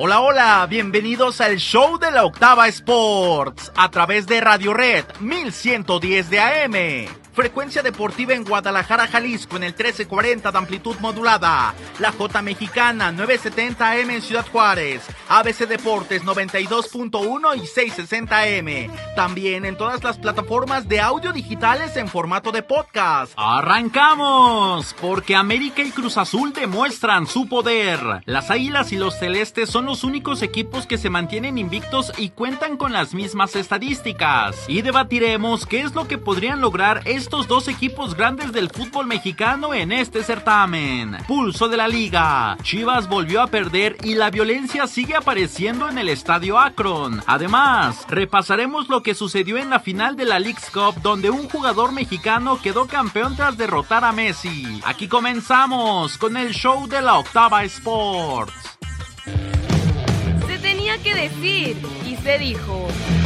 Hola, hola, bienvenidos al show de la Octava Sports, a través de Radio Red 1110 de AM. Frecuencia deportiva en Guadalajara, Jalisco, en el 1340 de amplitud modulada. La J Mexicana, 970 AM en Ciudad Juárez. ABC Deportes, 92.1 y 660 AM. También en todas las plataformas de audio digitales en formato de podcast. ¡Arrancamos! Porque América y Cruz Azul demuestran su poder. Las Águilas y los Celestes son los únicos equipos que se mantienen invictos y cuentan con las mismas estadísticas. Y debatiremos qué es lo que podrían lograr estos dos equipos grandes del fútbol mexicano en este certamen. Pulso de la liga. Chivas volvió a perder y la violencia sigue apareciendo en el estadio Akron. Además, repasaremos lo que sucedió en la final de la Leagues Cup, donde un jugador mexicano quedó campeón tras derrotar a Messi. Aquí comenzamos con el show de la Octava Sports. Se tenía que decir y se dijo.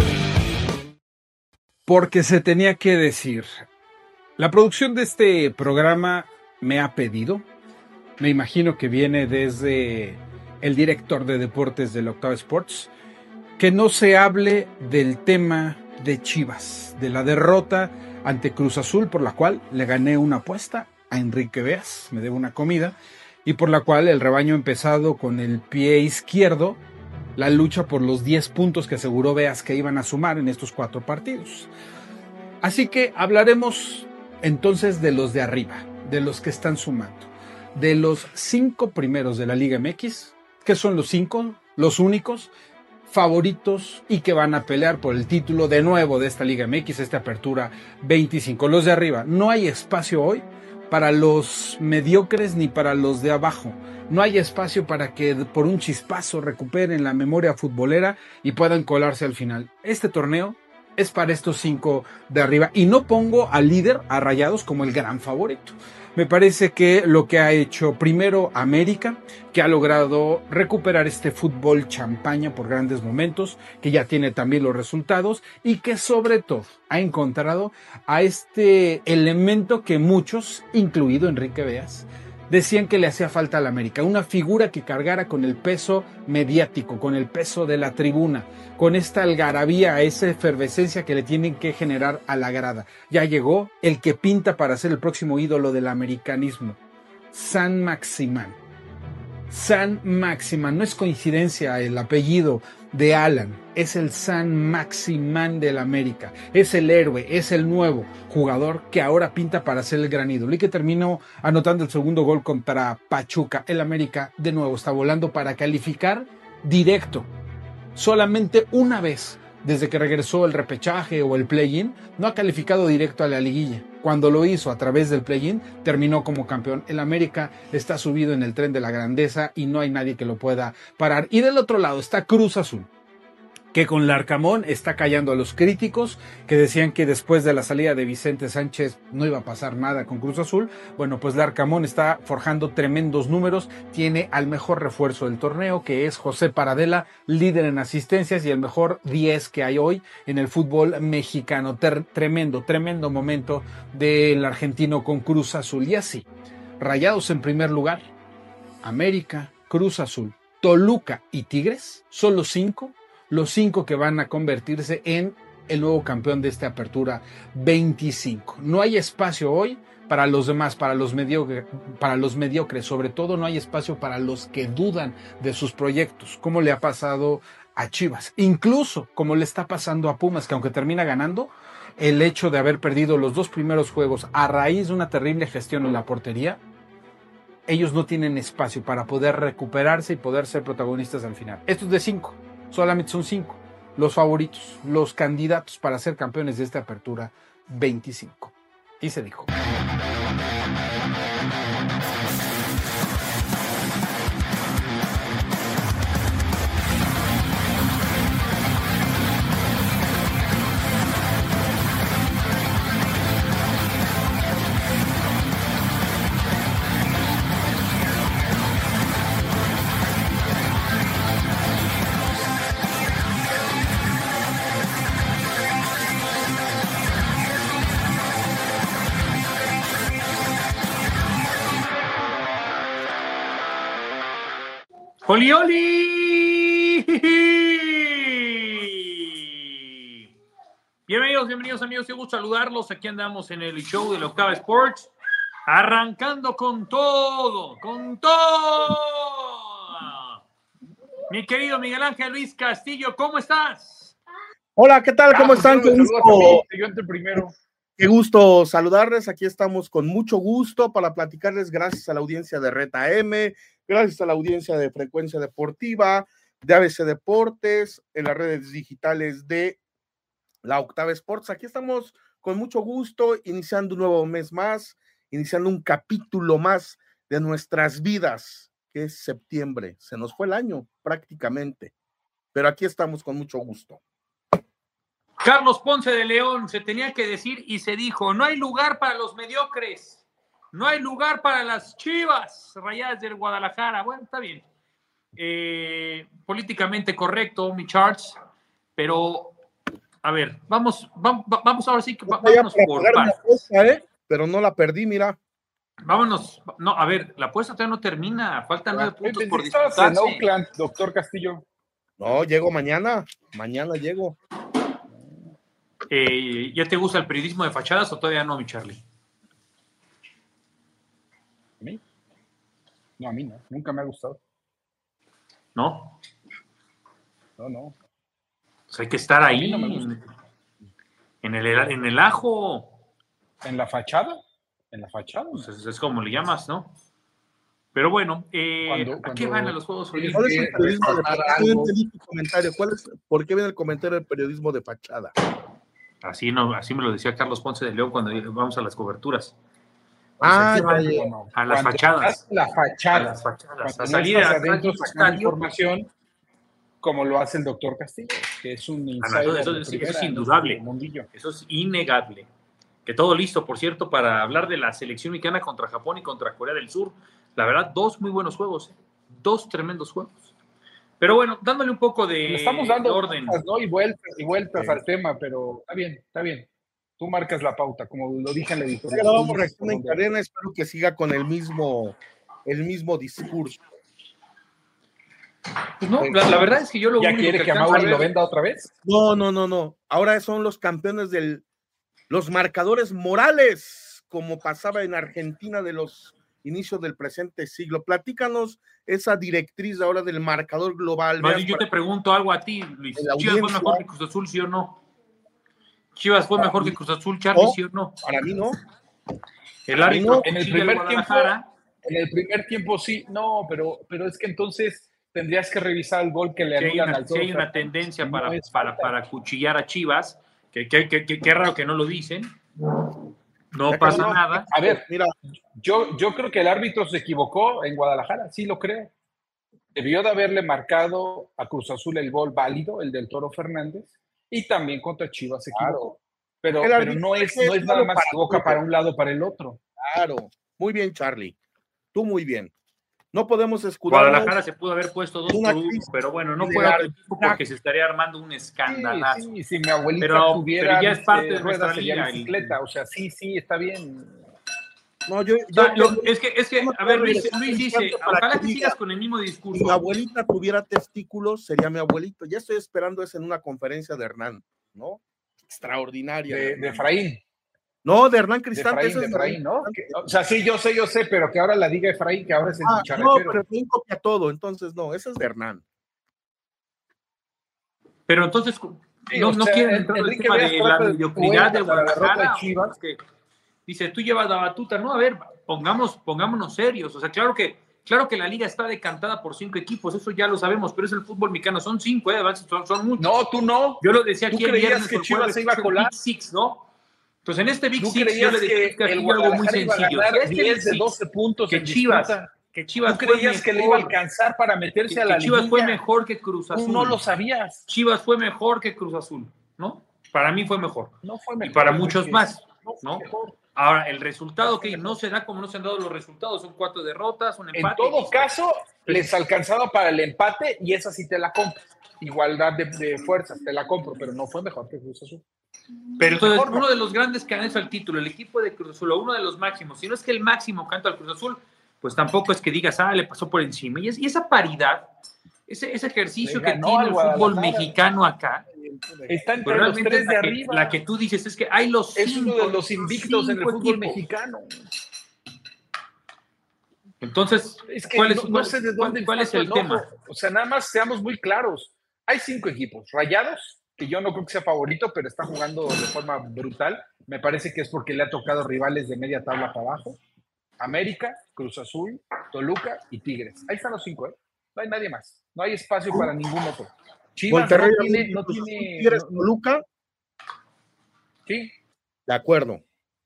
Porque se tenía que decir. La producción de este programa me ha pedido, me imagino que viene desde el director de deportes de la Octava Sports, que no se hable del tema de Chivas, de la derrota ante Cruz Azul, por la cual le gané una apuesta a Enrique Beas, me debo una comida, y por la cual el rebaño ha empezado con el pie izquierdo la lucha por los 10 puntos que aseguró Beas que iban a sumar en estos 4 partidos. Así que hablaremos entonces de los de arriba, de los que están sumando, de los 5 primeros de la Liga MX, que son los 5, los únicos favoritos y que van a pelear por el título de nuevo de esta Liga MX, esta apertura 25. Los de arriba, no hay espacio hoy para los mediocres ni para los de abajo. No hay espacio para que por un chispazo recuperen la memoria futbolera y puedan colarse al final. Este torneo es para estos 5 de arriba y no pongo al líder, a Rayados, como el gran favorito. Me parece que lo que ha hecho primero América, que ha logrado recuperar este fútbol champaña por grandes momentos, que ya tiene también los resultados y que sobre todo ha encontrado a este elemento que muchos, incluido Enrique Beas, decían que le hacía falta a la América, una figura que cargara con el peso mediático, con el peso de la tribuna, con esta algarabía, esa efervescencia que le tienen que generar a la grada. Ya llegó el que pinta para ser el próximo ídolo del americanismo, San Maximán. San Maximán, no es coincidencia el apellido de Alan, es el San Maximán del América, es el héroe, es el nuevo jugador que ahora pinta para ser el gran ídolo y que terminó anotando el segundo gol contra Pachuca. El América de nuevo está volando para calificar directo. Solamente una vez desde que regresó el repechaje o el play-in, no ha calificado directo a la liguilla. Cuando lo hizo a través del play-in, terminó como campeón. El América está subido en el tren de la grandeza y no hay nadie que lo pueda parar. Y del otro lado está Cruz Azul, que con Larcamón está callando a los críticos que decían que después de la salida de Vicente Sánchez no iba a pasar nada con Cruz Azul. Bueno, pues Larcamón está forjando tremendos números, tiene al mejor refuerzo del torneo, que es José Paradela, líder en asistencias y el mejor 10 que hay hoy en el fútbol mexicano. Tremendo momento del argentino con Cruz Azul. Y así, Rayados en primer lugar, América, Cruz Azul, Toluca y Tigres son los 5 que van a convertirse en el nuevo campeón de esta apertura 25. No hay espacio hoy para los demás, para los mediocres, sobre todo no hay espacio para los que dudan de sus proyectos, como le ha pasado a Chivas, incluso como le está pasando a Pumas, que aunque termina ganando, el hecho de haber perdido los 2 primeros juegos a raíz de una terrible gestión en la portería, ellos no tienen espacio para poder recuperarse y poder ser protagonistas al final. Estos de 5. Solamente son 5 los favoritos, los candidatos para ser campeones de esta apertura 25. Y se dijo. ¡Oli, oli! Bienvenidos amigos, qué gusto saludarlos. Aquí andamos en el show de la Octava Sports, arrancando con todo. Mi querido Miguel Ángel Luis Castillo, ¿cómo estás? Hola, ¿qué tal? ¿Cómo están? Qué gusto. Yo entré primero. Qué gusto saludarles. Aquí estamos con mucho gusto para platicarles, gracias a la audiencia de Red AM, gracias a la audiencia de Frecuencia Deportiva, de ABC Deportes, en las redes digitales de la Octava Sports. Aquí estamos con mucho gusto, iniciando un nuevo mes más, iniciando un capítulo más de nuestras vidas, que es septiembre. Se nos fue el año prácticamente, pero aquí estamos con mucho gusto. Carlos Ponce de León, se tenía que decir y se dijo, no hay lugar para los mediocres, no hay lugar para las Chivas Rayadas del Guadalajara. Bueno, está bien. Políticamente correcto, mi Charles, pero a ver, vamos ahora sí que vámonos por partes. Pero no la perdí, mira. Vámonos, no, a ver, la apuesta todavía no termina, faltan 9 puntos por disputarse. En Oakland, doctor Castillo. No, llego mañana llego. ¿Ya te gusta el periodismo de fachadas o todavía no, mi Charlie? ¿A mí? No, a mí no, nunca me ha gustado. ¿No? No. Pues hay que estar ahí, no me gusta. en el ajo. ¿En la fachada? ¿En la fachada? Pues es como le llamas, ¿no? Pero bueno, ¿a qué van a los Juegos Olímpicos? ¿Cuál es el periodismo de fachada? ¿Por qué viene el comentario del periodismo de fachada? Así me lo decía Carlos Ponce de León cuando vamos a las coberturas. A las fachadas. La fachada. A las fachadas. A salir adentro sacando información como lo hace el doctor Castillo, que es un insider. Eso es indudable. Eso es innegable. Que todo listo, por cierto, para hablar de la selección mexicana contra Japón y contra Corea del Sur. La verdad, 2 muy buenos juegos. 2 tremendos juegos. Pero bueno, dándole un poco de estamos dando orden. ¿no? Y vueltas al tema, pero está bien. Tú marcas la pauta, como lo dije en la editorial. Vamos reacción en cadena, espero que siga con el mismo discurso. Pues no, la verdad es que yo lo ¿Ya único quiere que Amaury lo venda otra vez? No. Ahora son los campeones los marcadores morales, como pasaba en Argentina de los inicios del presente siglo. Platícanos esa directriz ahora del marcador global. No, yo te pregunto algo a ti, Luis. ¿Chivas fue mejor que Cruz Azul, sí o no? ¿Chivas fue mejor que Cruz Azul, Charlie, sí o no? Para mí no. El árbitro en el primer tiempo sí, no, pero es que entonces tendrías que revisar el gol que le anulan al Si hay una tendencia para cuchillar a Chivas, que raro que no lo dicen. No pasa nada. A ver, mira, yo creo que el árbitro se equivocó en Guadalajara, sí lo creo. Debió de haberle marcado a Cruz Azul el gol válido, el del Toro Fernández, y también contra Chivas se equivocó. Pero no es nada más se equivoca para un lado o para el otro. Claro, muy bien, Charlie. Tú muy bien. No podemos escudar. Guadalajara se pudo haber puesto 2-1, pero bueno, no fue otro equipo porque se estaría armando un escandalazo. Sí, si mi abuelita tuviera pero ya es parte de nuestra liga, bicicleta, o sea, sí, está bien. No, es que a ver, Luis dice, ojalá que sigas con el mismo discurso. Si mi abuelita tuviera testículos, sería mi abuelito. Ya estoy esperando eso en una conferencia de Hernán, ¿no? Extraordinaria. De Efraín. No, de Hernán Cristante. De Efraín, ¿no? O sea, sí, yo sé, pero que ahora la diga Efraín, que ahora es el chicharrero. No, pero Efraín copia todo, entonces no, ese es de Hernán. Pero entonces, no quieren entrar en el tema de la mediocridad de Guadalajara. Chivas. Dice, tú llevas la batuta, no, a ver, pongámonos serios. O sea, claro que la liga está decantada por 5 equipos, eso ya lo sabemos, pero es el fútbol mexicano, son 5, son muchos. No, tú no. Yo lo decía aquí el viernes que Chivas se iba a colar. Big Six, ¿no? Entonces, en este Big ¿Tú Six yo le decía que algo muy sencillo. 10 de 12 puntos que Chivas ¿Tú creías que le iba a alcanzar para meterse a la liga? Chivas fue mejor que Cruz Azul. Tú no lo sabías. Chivas fue mejor que Cruz Azul, ¿no? Para mí fue mejor. No fue mejor. Y para muchos más, ¿no? Ahora, el resultado que no se da como no se han dado los resultados, son 4 derrotas, un empate. En todo caso, les alcanzaba para el empate y esa sí te la compro. Igualdad de fuerzas, te la compro, pero no fue mejor que Cruz Azul. Pero entonces, uno de los grandes candidatos al título, el equipo de Cruz Azul, o uno de los máximos, si no es que el máximo canto al Cruz Azul, pues tampoco es que digas, le pasó por encima. Y esa paridad ese ejercicio Le que ganó tiene al el fútbol Guadalajara. mexicano acá, Está entre pero los realmente tres de arriba. la que tú dices es que hay los Es cinco, uno de los invictos en el fútbol equipos. mexicano. Entonces, Es que ¿cuál sé de dónde es el enojo. tema? O sea, nada más seamos muy claros. Hay 5 equipos. Rayados, que yo no creo que sea favorito, pero está jugando de forma brutal. Me parece que es porque le ha tocado rivales de media tabla para abajo. América, Cruz Azul, Toluca y Tigres. Ahí están los 5, ¿eh? No hay nadie más. No hay espacio para ningún otro. Chivas Monterrey, no Cruz Azul, tiene. Tigres, Toluca. Sí. De acuerdo.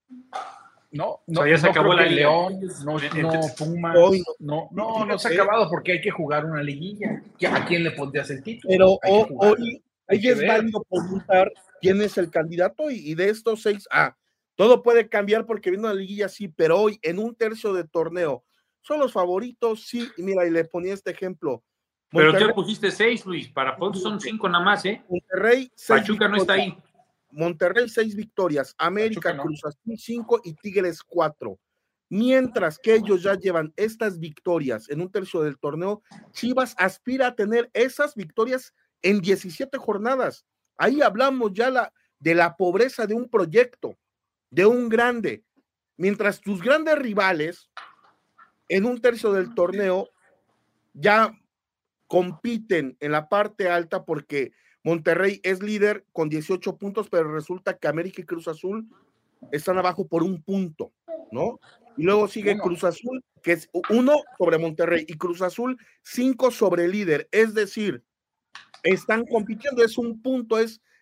No, O sea, ya se acabó creo la que liga. León, no Pumas, Hoy no se ha acabado porque hay que jugar una liguilla. ¿A quién le pondrías el título? Pero hoy es válido preguntar quién es el candidato y de estos 6, todo puede cambiar porque viene una liguilla, sí, pero hoy en un tercio de torneo son los favoritos, sí, y mira, y le ponía este ejemplo. Pero tú pusiste 6, Luis, para Ponce son 5 nada más, ¿eh? Monterrey, 6 Pachuca no está ahí. Monterrey 6 victorias, América, no. Cruz Azul 5 y Tigres 4. Mientras que ellos ya llevan estas victorias en un tercio del torneo, Chivas aspira a tener esas victorias en 17 jornadas. Ahí hablamos ya de la pobreza de un proyecto, de un grande. Mientras tus grandes rivales en un tercio del torneo ya compiten en la parte alta porque Monterrey es líder con 18 puntos, pero resulta que América y Cruz Azul están abajo por 1 punto, ¿no? Y luego sigue Cruz Azul, que es 1 sobre Monterrey, y Cruz Azul 5 sobre el líder. Es decir, están compitiendo, es 1 punto,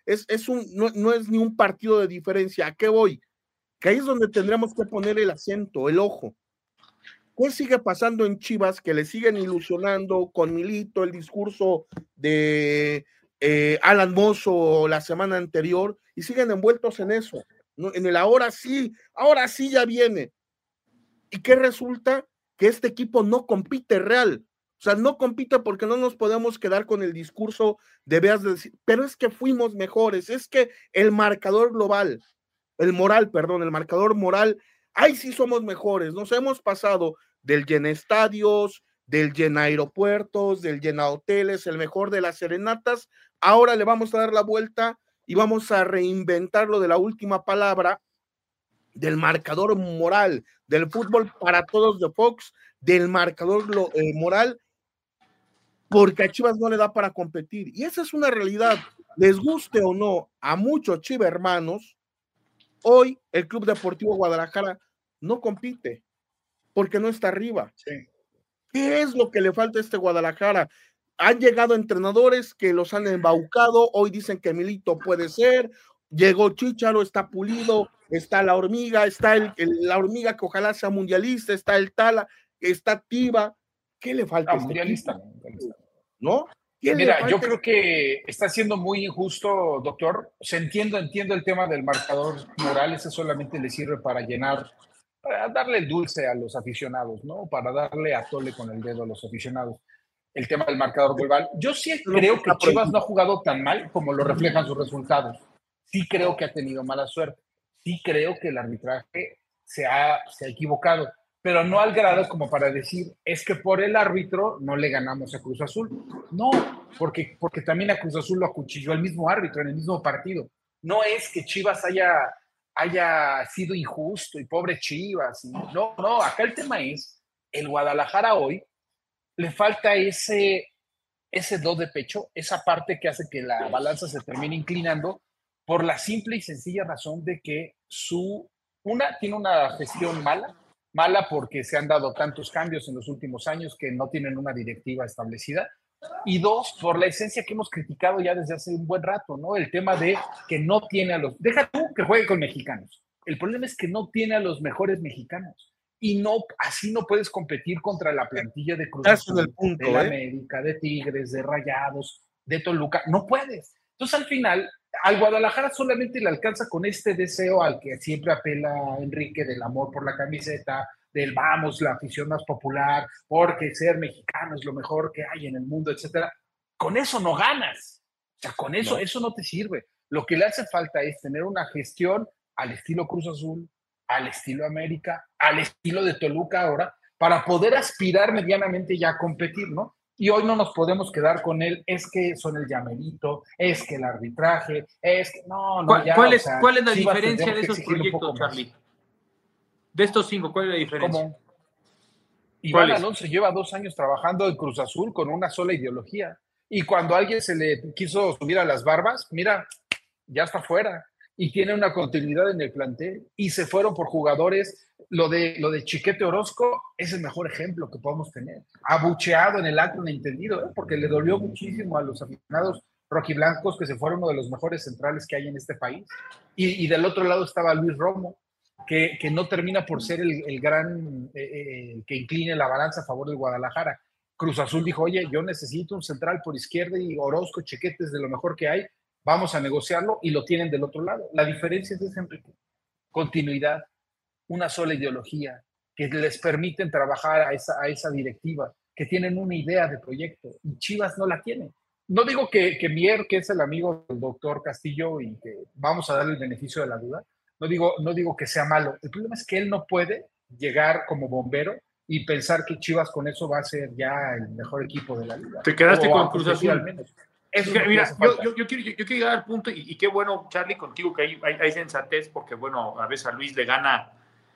no es ni un partido de diferencia. ¿A qué voy? Que ahí es donde tendremos que poner el acento, el ojo. ¿Qué sigue pasando en Chivas? Que le siguen ilusionando con Milito, el discurso de Alan Mozo la semana anterior, y siguen envueltos en eso, ¿no? En el ahora sí ya viene. ¿Y qué resulta? Que este equipo no compite real. O sea, no compite porque no nos podemos quedar con el discurso de veas de decir, pero es que fuimos mejores, es que el marcador global, el marcador moral, ahí sí somos mejores. Nos hemos pasado del llena estadios, del llena aeropuertos, del llena hoteles, el mejor de las serenatas. Ahora le vamos a dar la vuelta y vamos a reinventar lo de la última palabra del marcador moral, del fútbol para todos de Fox, del marcador moral, porque a Chivas no le da para competir. Y esa es una realidad. Les guste o no a muchos chivermanos, hoy el Club Deportivo Guadalajara no compite porque no está arriba. Sí. ¿Qué es lo que le falta a este Guadalajara? Han llegado entrenadores que los han embaucado, hoy dicen que Milito puede ser, llegó Chícharo, está Pulido, está la hormiga, está la hormiga que ojalá sea mundialista, está el Tala, está Tiva. ¿Qué le falta a este mundialista, ¿no? Mira, yo creo que está siendo muy injusto, doctor. O sea, entiendo el tema del marcador moral, ese solamente le sirve para darle el dulce a los aficionados, ¿no? Para darle a tole con el dedo a los aficionados. El tema del marcador global. Yo sí creo que Chivas no ha jugado tan mal como lo reflejan sus resultados. Sí creo que ha tenido mala suerte. Sí creo que el arbitraje se ha equivocado, pero no al grado como para decir, es que por el árbitro no le ganamos a Cruz Azul. No, porque también a Cruz Azul lo acuchilló el mismo árbitro en el mismo partido. No es que Chivas haya sido injusto y pobre Chivas. No, acá el tema es, el Guadalajara hoy le falta ese do de pecho, esa parte que hace que la balanza se termine inclinando por la simple y sencilla razón de que tiene una gestión mala porque se han dado tantos cambios en los últimos años que no tienen una directiva establecida, y 2, por la esencia que hemos criticado ya desde hace un buen rato, ¿no? El tema de que no tiene deja tú que juegue con mexicanos, el problema es que no tiene a los mejores mexicanos, y así no puedes competir contra la plantilla de Cruz Azul, de la América, de Tigres, de Rayados, de Toluca, no puedes. Entonces al final, al Guadalajara solamente le alcanza con este deseo al que siempre apela Enrique, del amor por la camiseta, del vamos, la afición más popular, porque ser mexicano es lo mejor que hay en el mundo, etcétera. Con eso no ganas. O sea, con eso no te sirve. Lo que le hace falta es tener una gestión al estilo Cruz Azul, al estilo América, al estilo de Toluca ahora, para poder aspirar medianamente ya a competir, ¿no? Y hoy no nos podemos quedar con él, es que son el llamerito, es que el arbitraje, es que no, ya. ¿Cuál es la Chivas diferencia de tendríamos que esos exigirle un poco proyectos, más. Charlie? De estos 5, ¿cuál es la diferencia? ¿Cómo? Iván Alonso lleva 2 años trabajando en Cruz Azul con una sola ideología. Y cuando a alguien se le quiso subir a las barbas, mira, ya está fuera. Y tiene una continuidad en el plantel. Y se fueron por jugadores. Lo de Chiquete Orozco es el mejor ejemplo que podemos tener. Abucheado en el acto entendido, porque le dolió muchísimo a los aficionados rojiblancos que se fueron uno de los mejores centrales que hay en este país. Y del otro lado estaba Luis Romo, que no termina por ser el gran que incline la balanza a favor del Guadalajara. Cruz Azul dijo, oye, yo necesito un central por izquierda y Orozco, Chiquete es de lo mejor que hay, vamos a negociarlo, y lo tienen del otro lado. La diferencia es esa, Enrique. Continuidad, una sola ideología, que les permiten trabajar a esa directiva, que tienen una idea de proyecto, y Chivas no la tiene. No digo que Mier, que es el amigo del doctor Castillo, y que vamos a darle el beneficio de la duda, no digo que sea malo. El problema es que él no puede llegar como bombero y pensar que Chivas con eso va a ser ya el mejor equipo de la liga. Te quedaste con Cruz Azul. Al menos. Mira, yo quiero llegar al punto, y qué bueno, Charlie, contigo, que hay sensatez, porque bueno, a veces a Luis le gana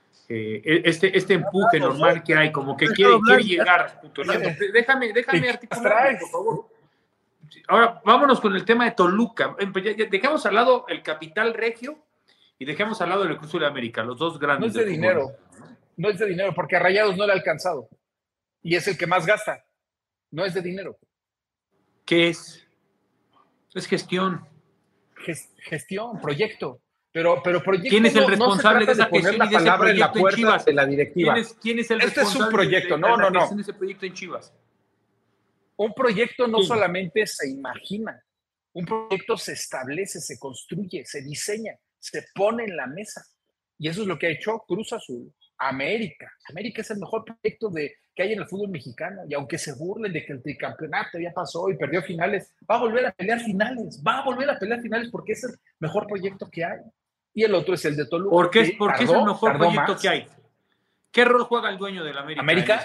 este empuje normal que hay, como que quiere llegar. Déjame articular, por favor. Ahora, vámonos con el tema de Toluca. Ya dejamos al lado el capital regio y dejemos al lado el Cruz Azul de América, los dos grandes. No es de dinero, no es de dinero, porque a Rayados no le ha alcanzado. Y es el que más gasta. No es de dinero. ¿Qué es? Es gestión. Gestión, proyecto. Pero proyecto. ¿Quién es el responsable de esa gestión y de ese proyecto en Chivas? De la directiva. ¿Quién es el responsable? Este es un proyecto, de ese proyecto en Chivas? Un proyecto no solamente se imagina, un proyecto se establece, se construye, se diseña, se pone en la mesa. Y eso es lo que ha hecho Cruz Azul. América es el mejor proyecto que hay en el fútbol mexicano, y aunque se burlen de que el tricampeonato ya pasó y perdió finales, va a volver a pelear finales, porque es el mejor proyecto que hay. Y el otro es el de Toluca. ¿Por qué es el mejor proyecto que hay? ¿Qué rol juega el dueño del América? ¿América?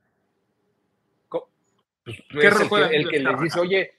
¿Qué rol juega el que les dice, oye,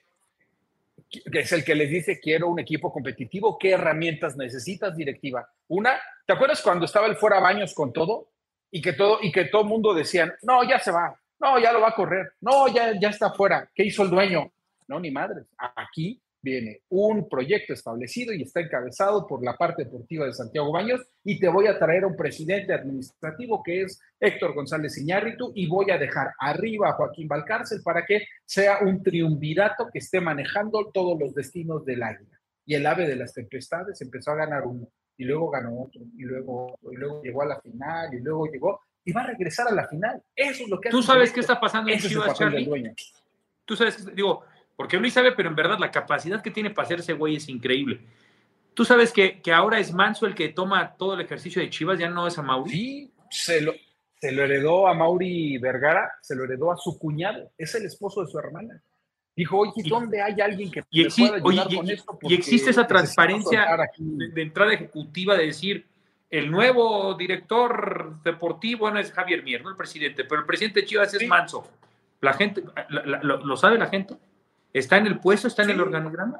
es el que les dice, quiero un equipo competitivo, ¿qué herramientas necesitas, directiva? ¿Te acuerdas cuando estaba el fuera Baños con todo? Y que todo el mundo decían, no, ya se va, no, ya lo va a correr, no, ya está fuera. ¿Qué hizo el dueño? No, ni madre. Aquí viene un proyecto establecido y está encabezado por la parte deportiva de Santiago Baños, y te voy a traer a un presidente administrativo que es Héctor González Iñárritu, y voy a dejar arriba a Joaquín Valcárcel para que sea un triunvirato que esté manejando todos los destinos del águila. Y el ave de las tempestades empezó a ganar uno, y luego ganó otro, y luego llegó a la final, y luego llegó, y va a regresar a la final. Eso es lo que hace. ¿Tú sabes qué está pasando en Chivas, Charlie? Tú sabes, porque Luis sabe, pero en verdad la capacidad que tiene para hacerse güey es increíble. ¿Tú sabes que ahora es Manso el que toma todo el ejercicio de Chivas, ya no es a Mauri? Sí, se lo heredó a Mauri Vergara, se lo heredó a su cuñado, es el esposo de su hermana. Dijo, oye, ¿dónde hay alguien que me pueda ayudar con esto? Y existe esa transparencia de entrada ejecutiva de decir, el nuevo director deportivo no es Javier Mier, no el presidente, pero el presidente de Chivas es Manso. La gente, ¿lo sabe la gente? ¿Está en el puesto? ¿Está en el organigrama?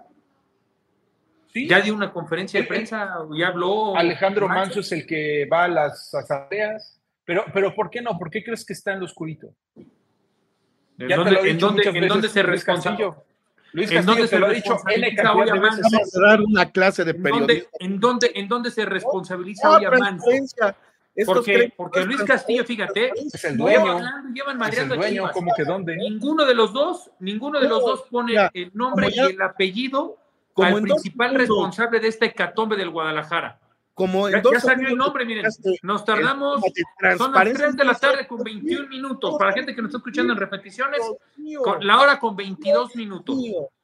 Sí. Ya dio una conferencia de prensa, ya habló. Alejandro Manso es el que va a las asambleas. Pero ¿por qué no? ¿Por qué crees que está en lo oscurito? ¿En dónde se responsabiliza? Luis Castillo te lo ha dicho N cantidad de veces. Vamos a dar una clase de periodismo. ¿En dónde se responsabiliza hoy a Manso? Porque Luis Castillo, fíjate, es el dueño. Llevan madreando a Chivas. ¿Cómo que dónde? Ninguno de los dos pone el nombre y el apellido al principal responsable de esta hecatombe del Guadalajara. Ya salió el nombre, miren, nos tardamos, son las 3 de la tarde con 21 minutos, para la gente que nos está escuchando en repeticiones, la hora con 22 minutos,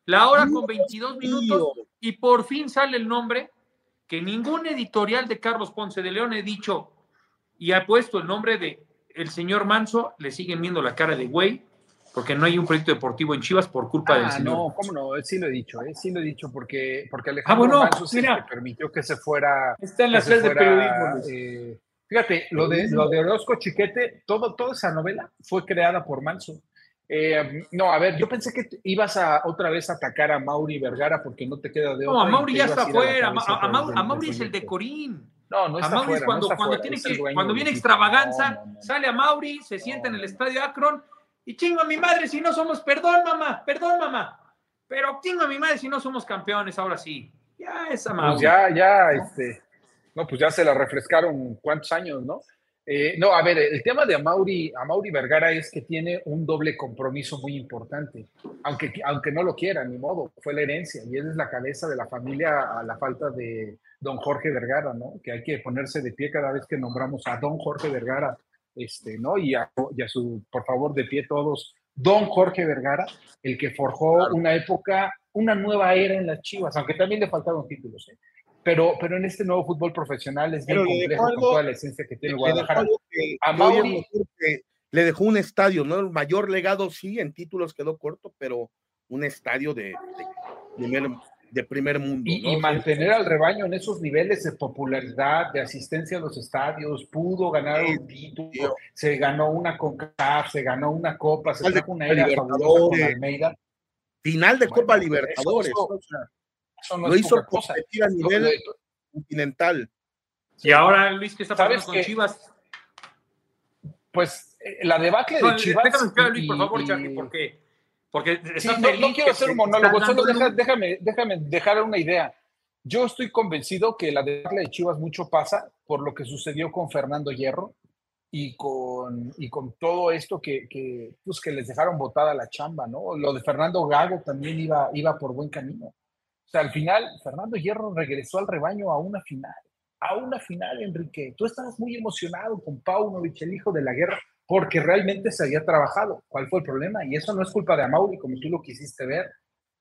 y por fin sale el nombre que ningún editorial de Carlos Ponce de León he dicho y ha puesto el nombre de el señor Manso, le siguen viendo la cara de güey, porque no hay un proyecto deportivo en Chivas por culpa del señor. No, ¿cómo no? Sí lo he dicho, porque Alejandro Manso es el que permitió que se fuera. Está en las redes de periodismo. Fíjate, lo de Orozco Chiquete, toda esa novela fue creada por Manso. No, a ver, yo pensé que ibas a otra vez a atacar a Mauri Vergara porque no te queda de otra. No, a Mauri ya está fuera. A Mauri es el de Corín. No a está Mauri fuera, es cuando viene Extravaganza, sale a Mauri, se sienta en el estadio Akron y chingo a mi madre si no somos, perdón mamá, pero chingo a mi madre si no somos campeones, ahora sí. Ya esa Mauri. Pues no, pues ya se la refrescaron cuántos años, ¿no? No, a ver, el tema de Mauri Vergara es que tiene un doble compromiso muy importante, aunque no lo quiera, ni modo, fue la herencia, y él es la cabeza de la familia a la falta de don Jorge Vergara, ¿no? Que hay que ponerse de pie cada vez que nombramos a don Jorge Vergara, ¿no? Y a su, por favor, de pie todos, don Jorge Vergara, el que forjó una época, una nueva era en las Chivas, aunque también le faltaron títulos, ¿eh? Pero en este nuevo fútbol profesional es bien complejo con toda la esencia que tiene Guadalajara. A Mauri le dejó un estadio, ¿no? El mayor legado, sí, en títulos quedó corto, pero un estadio de primer mundo, ¿no? Y mantener al rebaño en esos niveles de popularidad, de asistencia a los estadios, pudo ganar un título, se ganó una CONCACAF, se ganó una Copa, se trajo una era fabulosa con Almeida. Final de Copa Libertadores. Eso no lo es hizo cosa. competir a nivel continental. Y ahora, Luis, ¿qué está pasando con Chivas? Pues la debacle de Chivas. Déjame explicar, Luis, por favor, Charlie, porque no quiero hacer un monólogo, solo déjame dejar una idea. Yo estoy convencido que la debacle de Chivas mucho pasa por lo que sucedió con Fernando Hierro y con todo esto que les dejaron botada la chamba, ¿no? Lo de Fernando Gago también iba por buen camino. O sea, al final, Fernando Hierro regresó al rebaño a una final, Enrique. Tú estabas muy emocionado con Paunovic, el hijo de la guerra, porque realmente se había trabajado. ¿Cuál fue el problema? Y eso no es culpa de Amauri, como tú lo quisiste ver.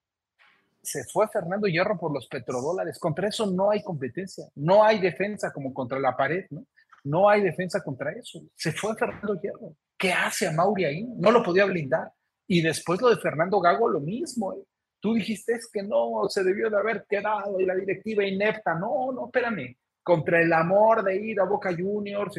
Se fue Fernando Hierro por los petrodólares. Contra eso no hay competencia. No hay defensa como contra la pared, ¿no? No hay defensa contra eso. Se fue Fernando Hierro. ¿Qué hace Amauri ahí? No lo podía blindar. Y después lo de Fernando Gago, lo mismo, ¿eh? Tú dijiste que no, se debió de haber quedado y la directiva inepta. No, espérame. Contra el amor de ir a Boca Juniors,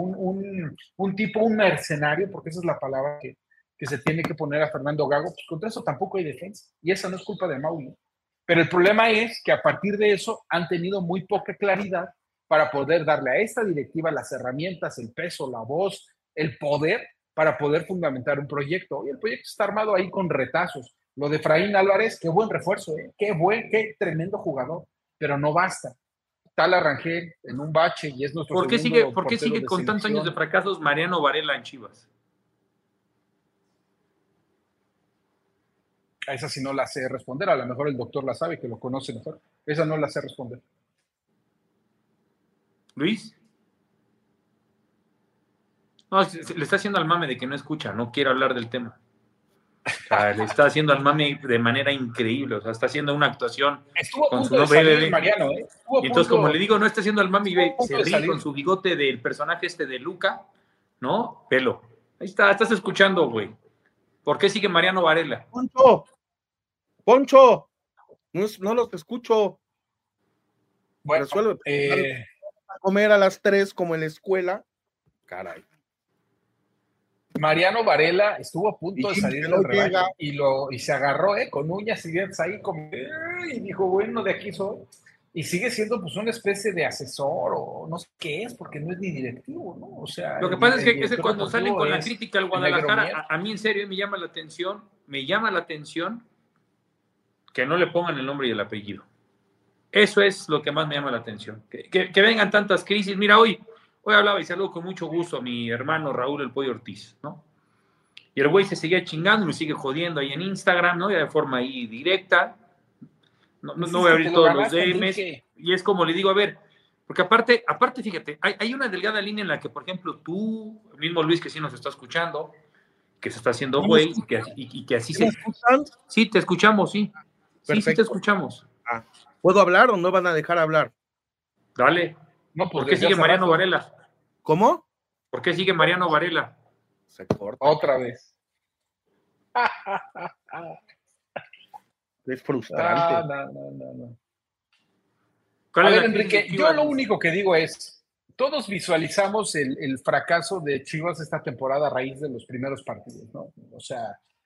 un tipo, un mercenario, porque esa es la palabra que se tiene que poner a Fernando Gago, pues contra eso tampoco hay defensa. Y esa no es culpa de Mauri. Pero el problema es que a partir de eso han tenido muy poca claridad para poder darle a esta directiva las herramientas, el peso, la voz, el poder para poder fundamentar un proyecto. Y el proyecto está armado ahí con retazos. Lo de Efraín Álvarez, qué buen refuerzo, qué tremendo jugador, pero no basta. Tal Arrangel en un bache y es nuestro ¿Por qué sigue con tantos años de fracasos Mariano Varela en Chivas? A esa sí no la sé responder, a lo mejor el doctor la sabe, que lo conoce mejor. Esa no la sé responder. ¿Luis? No, le está haciendo al mame de que no escucha, no quiere hablar del tema. O sea, le está haciendo al mame de manera increíble, o sea, está haciendo una actuación con su nombre bebé. Mariano, y entonces, como le digo, no está haciendo al mame y se ríe con su bigote del personaje de Luca, ¿no? Pelo. Ahí está, estás escuchando, güey. ¿Por qué sigue Mariano Varela? Poncho, no los escucho. Bueno, resuelve. A comer a las 3 como en la escuela. Caray. Mariano Varela estuvo a punto de salir del rebaño y se agarró con uñas y dientes ahí como y dijo, bueno, de aquí soy. Y sigue siendo pues una especie de asesor o no sé qué es, porque no es ni directivo, ¿no? O sea, lo que pasa es que cuando salen con la crítica al Guadalajara, a mí en serio me llama la atención que no le pongan el nombre y el apellido. Eso es lo que más me llama la atención. Que vengan tantas crisis. Mira, hoy hablaba y saludo con mucho gusto a mi hermano Raúl El Pollo Ortiz, ¿no? Y el güey se seguía chingando, me sigue jodiendo ahí en Instagram, ¿no? Ya de forma ahí directa. No voy a abrir todos los DMs. Y es como le digo, a ver, porque aparte fíjate, hay una delgada línea en la que, por ejemplo, tú, el mismo Luis que sí nos está escuchando, que se está haciendo güey, y que así se... ¿Me escuchan? Sí, te escuchamos, sí. Perfecto. Sí, te escuchamos. ¿Puedo hablar o no van a dejar hablar? Dale. No, pues ¿por qué sigue Mariano Varela? ¿Cómo? ¿Por qué sigue Mariano Varela? Se corta. Otra vez. Es frustrante. No. A ver, Enrique, yo lo único que digo es, todos visualizamos el fracaso de Chivas esta temporada a raíz de los primeros partidos, ¿no? O sea,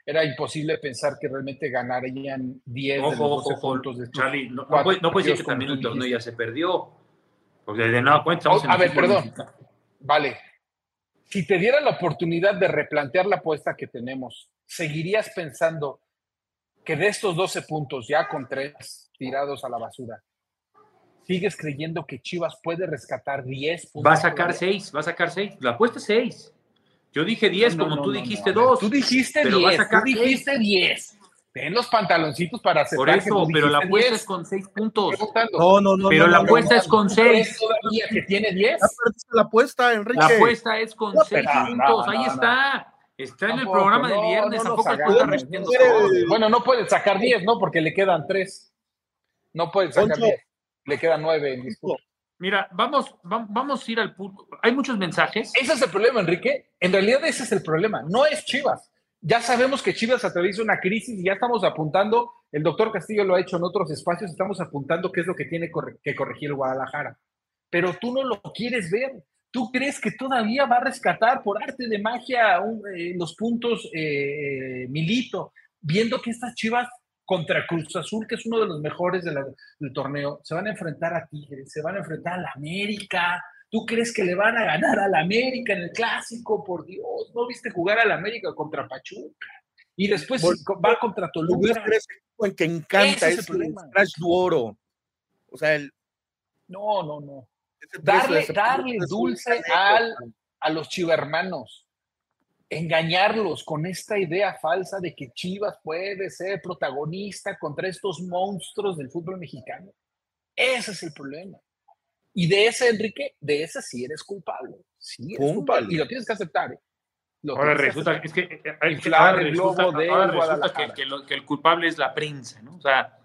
Era imposible pensar que realmente ganarían 10 de los 12 puntos de estos Charlie, no cuatro puede ser partidos, que como también tú el torneo dijiste. ya se perdió, porque de nueva cuenta estamos en A el ver, fútbol perdón. mexicano. Vale. Si te diera la oportunidad de replantear la apuesta que tenemos, ¿seguirías pensando que de estos 12 puntos, ya con 3 tirados a la basura, sigues creyendo que Chivas puede rescatar 10 puntos? Va a sacar 6, la apuesta es 6. Yo dije 10, como tú dijiste A ver, 2. tú dijiste pero 10, va a sacar tú dijiste 6. 10. Ten los pantaloncitos para Por aceptar que tú eso, pero la dijiste apuesta 10. es con 6 puntos. No. Pero la apuesta es con ¿Tú crees 6. todavía que tiene 10? Ya perdiste la apuesta, Enrique. La apuesta es con 6 No, puntos. no, Ahí no. está. Está en el Tampoco, programa del no, viernes. no ¿A nos poco tú hagamos, estás no repitiendo nos todo? hagamos. Bueno, no pueden sacar 10, ¿no? Porque le quedan 3. No pueden sacar Poncho. 10. Le quedan 9 en disputa. Mira, vamos a ir al punto. Hay muchos mensajes. Ese es el problema, Enrique. En realidad ese es el problema. No es Chivas. Ya sabemos que Chivas atraviesa una crisis y ya estamos apuntando, el doctor Castillo lo ha hecho en otros espacios, estamos apuntando qué es lo que tiene que corregir el Guadalajara. Pero tú no lo quieres ver. ¿Tú crees que todavía va a rescatar por arte de magia los puntos Milito, viendo que estas Chivas contra Cruz Azul, que es uno de los mejores del torneo, se van a enfrentar a Tigres, se van a enfrentar a la América? ¿Tú crees que le van a ganar al América en el Clásico? Por Dios, ¿no viste jugar al América contra Pachuca? Y después va contra Toluca. Es el que encanta, Ese es el es el problema. Crash Duoro. O sea, No. ese Darle es dulce a los chivermanos. Engañarlos con esta idea falsa de que Chivas puede ser protagonista contra estos monstruos del fútbol mexicano. Ese es el problema. Y de ese, Enrique, de ese sí eres culpable. Sí eres culpable. Y lo tienes que aceptar. Ahora resulta que el culpable es la prensa, ¿no? O sea,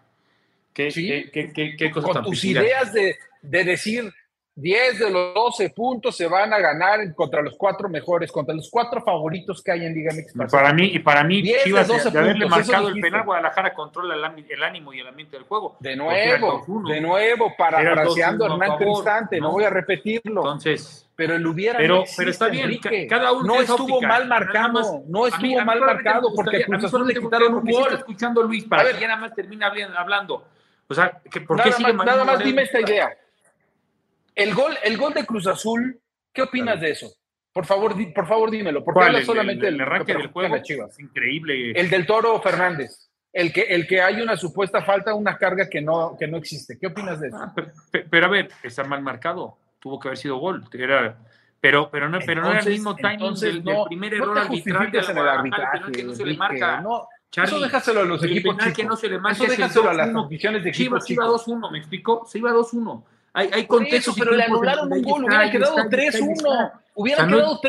¿qué cosa con tan tus peculiar? ideas de decir 10 de los 12 puntos se van a ganar contra los 4 mejores, contra los 4 favoritos que hay en Liga MX. Para mí Chivas, de haberle puntos, marcado el penal, Guadalajara controla el ánimo y el ambiente del juego. De nuevo, parafraseando a Hernán Cristante, no voy a repetirlo. Entonces, pero el hubiera pero no existe, está bien, Enrique. cada uno no estuvo mal marcado, porque Cruz Azul le quitaron un gol. Está escuchando Luis para que ya nada más termine hablando. O sea, ¿por qué sigue nada más dime esta idea. El gol de Cruz Azul, ¿qué opinas de eso? Por favor, dímelo. Porque habla solamente el arranque del juego Chivas. Es increíble. El del Toro Fernández. El que hay una supuesta falta, una carga que no existe. ¿Qué opinas de eso? Pero a ver, está mal marcado. Tuvo que haber sido gol. Pero no era el mismo timing del primer error arbitral de la arbitraje que no se le marca. Charlie, eso déjaselo a los equipos chicos. Que no se le marca, eso déjaselo a las aficiones de equipos chicos. Chivas iba 2-1, ¿me explicó? Se iba 2-1. Hay contextos, pero le anularon un gol, hubiera quedado 3-1. Hubiera quedado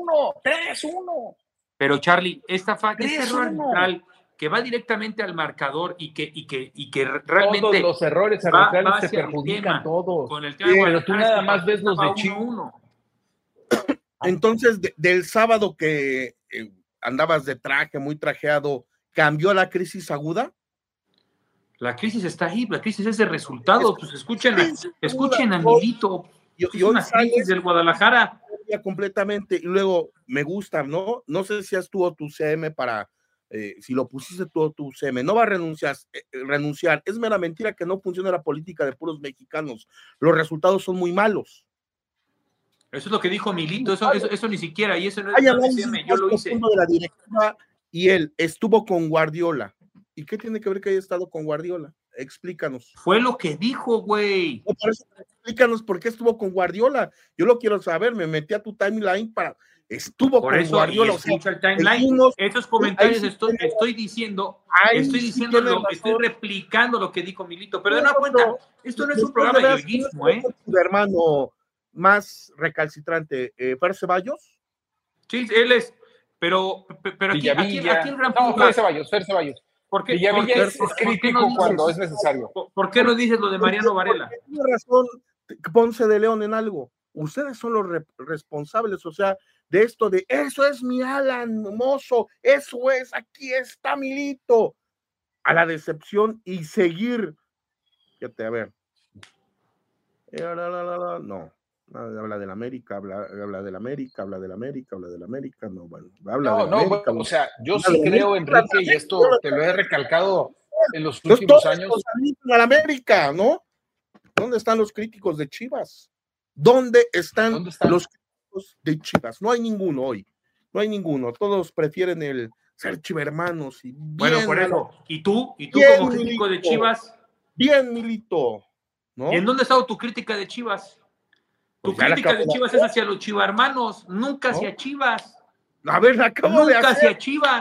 3-1. Pero Charlie, este error arbitral que va directamente al marcador y que realmente todos los errores arbitrales se perjudican todos. Con el tema pero tú nada más ves los de Chivas. Entonces, del sábado que andabas de traje, muy trajeado, ¿cambió la crisis aguda? La crisis está ahí, la crisis es de resultados. Pues escuchen a Milito. Es una crisis del Guadalajara. Completamente. Y luego, me gusta, ¿no? No sé si estuvo tu CM para, si lo pusiste todo tu CM, no va a renunciar. Es mera mentira que no funciona la política de puros mexicanos. Los resultados son muy malos. Eso es lo que dijo Milito, eso ni siquiera, y eso no es CM, yo lo hice. De la directiva, y él estuvo con Guardiola. ¿Y qué tiene que ver que haya estado con Guardiola? Explícanos. Fue lo que dijo, güey. No, por eso, explícanos por qué estuvo con Guardiola. Yo lo quiero saber, me metí a tu timeline estuvo por con eso, Guardiola. Escucha el timeline. Estos comentarios estoy diciendo, estoy replicando lo que dijo Milito, pero de una cuenta, esto no es un programa de periodismo, Tu hermano más recalcitrante, Fer Ceballos. Sí, él es, pero aquí el gran punto. Fer Ceballos. ¿Por qué? Villavilla es crítico cuando es necesario. ¿Por qué no dices lo de Mariano Varela? Tiene razón Ponce de León en algo. Ustedes son los responsables, o sea, de esto de eso es mi Alan Mozo, eso es, aquí está Milito. A la decepción y seguir. Fíjate, a ver. No. Habla del América, habla del América, habla del América, habla del América, no, bueno, o sea, yo sí creo, Enrique, y esto te lo he recalcado en los últimos años. Al América, ¿no? ¿Dónde están los críticos de Chivas? ¿Dónde están los críticos de Chivas? No hay ninguno hoy, no hay ninguno, todos prefieren el ser chivermanos y bien, bueno, por eso, ¿y tú bien, como crítico de Chivas? Bien, Milito, ¿no? ¿Y en dónde ha estado tu crítica de Chivas? Tu crítica de Chivas es hacia los chivarmanos, nunca hacia Chivas. A ver, acabo de hacer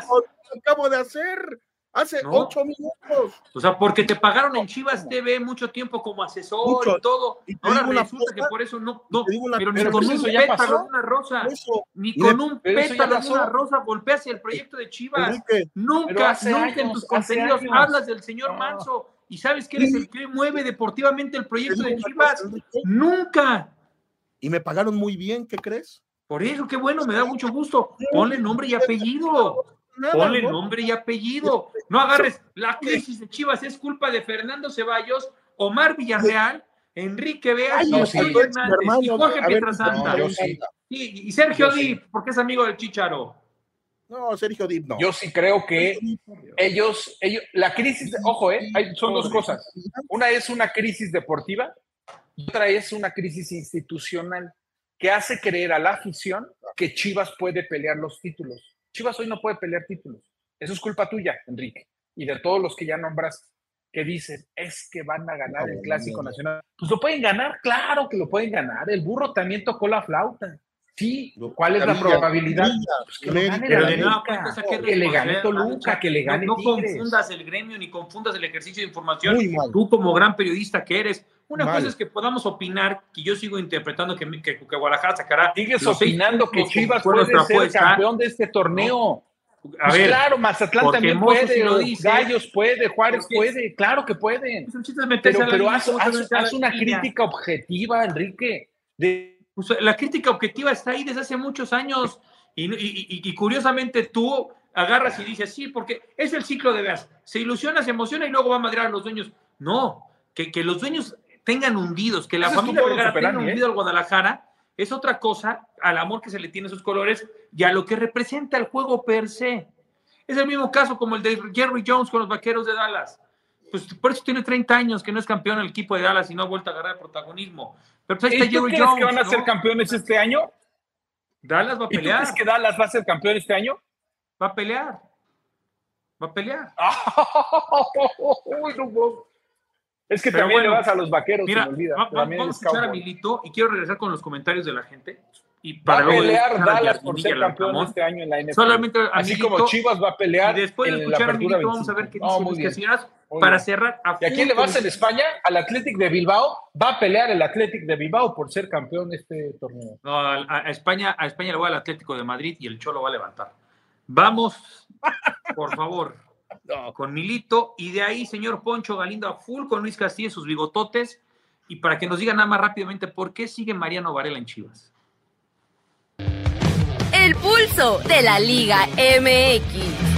hace 8 minutos. O sea, porque te pagaron en Chivas TV mucho tiempo como asesor y todo. Ahora resulta que por eso no, pero ni con un pétalo de una rosa, ni con un pétalo de una rosa golpeas el proyecto de Chivas. Nunca en tus contenidos hablas del señor Manso y sabes que eres el que mueve deportivamente el proyecto de Chivas. Nunca. Y me pagaron muy bien, ¿qué crees? Por eso, qué bueno, me da mucho gusto. Ponle nombre y apellido. Ponle nombre y apellido. No agarres la crisis de Chivas, es culpa de Fernando Ceballos, Omar Villarreal, Enrique Veas, Hernández y Jorge Pietrasanta. Y Sergio Dip, porque es amigo del Chícharo. No, Sergio Dip no. Yo sí creo que ellos, la crisis, ojo, son dos cosas. Una es una crisis deportiva y otra es una crisis institucional que hace creer a la afición que Chivas puede pelear los títulos. Chivas hoy no puede pelear títulos. Eso es culpa tuya, Enrique, y de todos los que ya nombras que dicen, es que van a ganar el Clásico Nacional. Pues lo pueden ganar, claro que lo pueden ganar. El burro también tocó la flauta. Sí, ¿cuál es la probabilidad? Pues que le gane Toluca, que le gane No Tigres. confundas el gremio ni confundas el ejercicio de información. Tú como gran periodista que eres, una cosa es que podamos opinar, que yo sigo interpretando que Guadalajara sacará. Sigues opinando que Chivas puede ser campeón de este torneo. A ver, claro, Mazatlán también puede, Gallos puede, Juárez puede, claro que pueden. Pero haz una crítica objetiva, Enrique. La crítica objetiva está ahí desde hace muchos años y curiosamente tú agarras y dices, sí, porque es el ciclo de Veas. Se ilusiona, se emociona y luego va a madrear a los dueños. No, que los dueños tengan hundidos, que la familia Vergara tenga hundido al Guadalajara, es otra cosa al amor que se le tiene a sus colores y a lo que representa el juego per se. Es el mismo caso como el de Jerry Jones con los Vaqueros de Dallas. Pues por eso tiene 30 años que no es campeón el equipo de Dallas y no ha vuelto a agarrar protagonismo. Pero pues ahí está Jerry Jones, que van a ser campeones este año? Dallas va a pelear. ¿Y tú crees que Dallas va a ser campeón este año? Va a pelear. Es que también le vas a los Vaqueros, mira, se me olvida. Vamos a escuchar a Milito y quiero regresar con los comentarios de la gente. Y para va a pelear Dallas por ser campeón este año en la NFL. Solamente así Milito, como Chivas va a pelear. Y después de escuchar a Milito vamos a ver qué dice señoras para cerrar. ¿Y a quién le vas en España? Al Athletic de Bilbao. Va a pelear el Athletic de Bilbao por ser campeón este torneo. No, a España le voy al Atlético de Madrid y el Cholo va a levantar. Vamos, por favor. Con Milito, y de ahí, señor Poncho Galindo, a full con Luis Castillo y sus bigototes, y para que nos diga nada más rápidamente por qué sigue Mariano Varela en Chivas. El pulso de la Liga MX.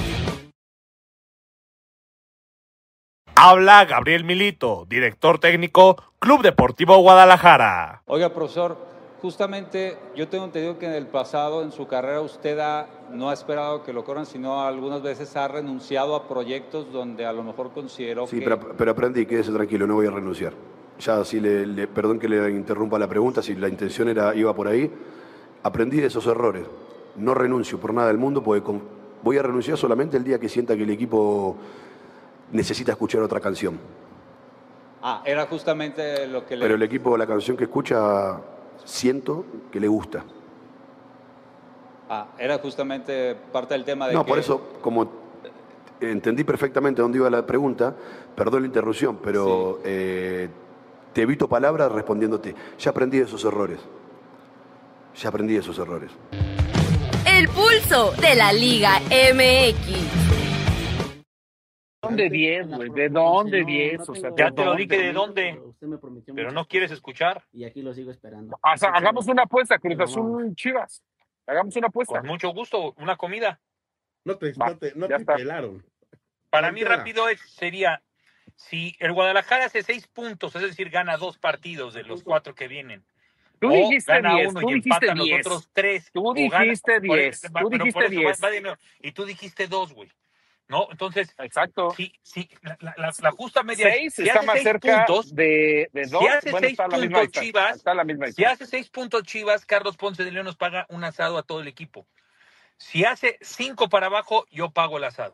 Habla Gabriel Milito, director técnico, Club Deportivo Guadalajara. Oiga, profesor, justamente yo tengo entendido que en el pasado, en su carrera, usted no ha esperado que lo corran, sino algunas veces ha renunciado a proyectos donde a lo mejor consideró que... Sí, pero aprendí, quédese tranquilo, no voy a renunciar. Ya, si perdón que le interrumpa la pregunta, si la intención iba por ahí, aprendí de esos errores. No renuncio por nada del mundo, porque voy a renunciar solamente el día que sienta que el equipo necesita escuchar otra canción. Era justamente lo que Pero el equipo, la canción que escucha, siento que le gusta. Era justamente parte del tema de No, por eso, como entendí perfectamente dónde iba la pregunta, perdón la interrupción, pero sí. Te evito palabras respondiéndote. Ya aprendí de esos errores. El pulso de la Liga MX. ¿Dónde 10, güey? ¿De dónde 10? O sea, ya te lo dije de dónde. Pero no quieres escuchar. Y aquí lo sigo esperando. Hagamos una apuesta, Cruz Azul Chivas. Hagamos una apuesta. Con mucho gusto, una comida. No te pelaron. Para mí rápido sería, si el Guadalajara hace 6 puntos, es decir, gana 2 partidos de los 4 que vienen, Tú dijiste gana 10, uno tú y dijiste empatan los 10. otros 3. Tú dijiste 10, tú dijiste 10. Y tú dijiste 2, güey. ¿No? Entonces, exacto. Sí, la justa media 6 si está hace más 6 cerca puntos, de 2. Si hace Bueno, 6 está a la misma puntos distancia. Chivas, Está a la misma si distancia. hace 6 puntos Chivas, Carlos Ponce de León nos paga un asado a todo el equipo. Si hace 5 para abajo, yo pago el asado.